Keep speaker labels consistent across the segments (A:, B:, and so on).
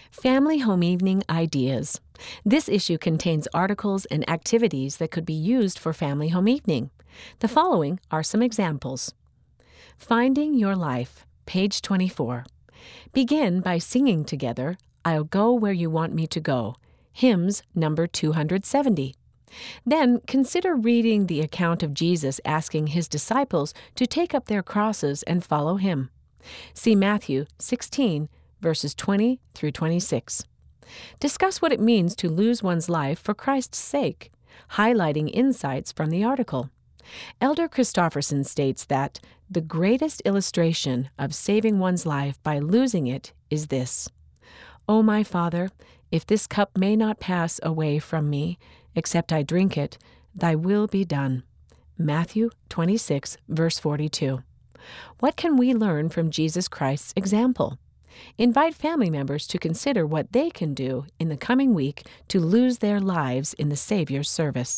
A: Family Home Evening Ideas. This issue contains articles and activities that could be used for Family Home Evening. The following are some examples. Finding Your Life, page 24. Begin by singing together, "I'll Go Where You Want Me to Go," hymns number 270. Then consider reading the account of Jesus asking his disciples to take up their crosses and follow him. See Matthew 16, verses 20 through 26. Discuss what it means to lose one's life for Christ's sake, highlighting insights from the article. Elder Christofferson states that the greatest illustration of saving one's life by losing it is this: "O my Father, if this cup may not pass away from me, except I drink it, thy will be done." Matthew 26, verse 42. What can we learn from Jesus Christ's example? Invite family members to consider what they can do in the coming week to lose their lives in the Savior's service.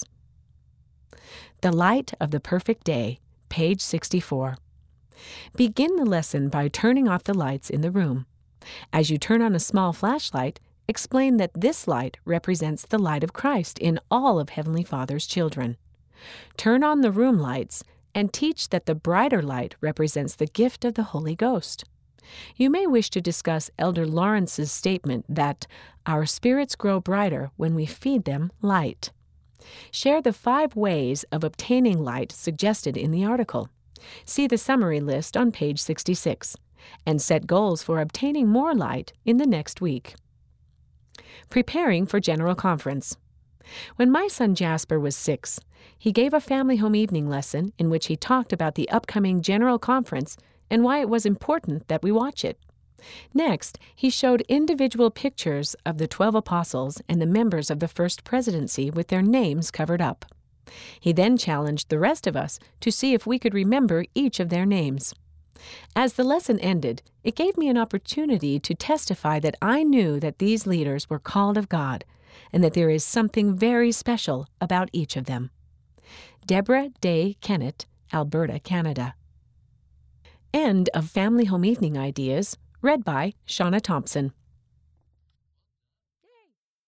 A: The Light of the Perfect Day, page 64. Begin the lesson by turning off the lights in the room. As you turn on a small flashlight, explain that this light represents the light of Christ in all of Heavenly Father's children. Turn on the room lights and teach that the brighter light represents the gift of the Holy Ghost. You may wish to discuss Elder Lawrence's statement that our spirits grow brighter when we feed them light. Share the 5 ways of obtaining light suggested in the article. See the summary list on page 66, and set goals for obtaining more light in the next week. Preparing for General Conference. When my son Jasper was 6, he gave a family home evening lesson in which he talked about the upcoming General Conference and why it was important that we watch it. Next, he showed individual pictures of the 12 apostles and the members of the First Presidency with their names covered up. He then challenged the rest of us to see if we could remember each of their names. As the lesson ended, it gave me an opportunity to testify that I knew that these leaders were called of God and that there is something very special about each of them. Deborah Day Kennett, Alberta, Canada. End of Family Home Evening Ideas, read by Shauna Thompson.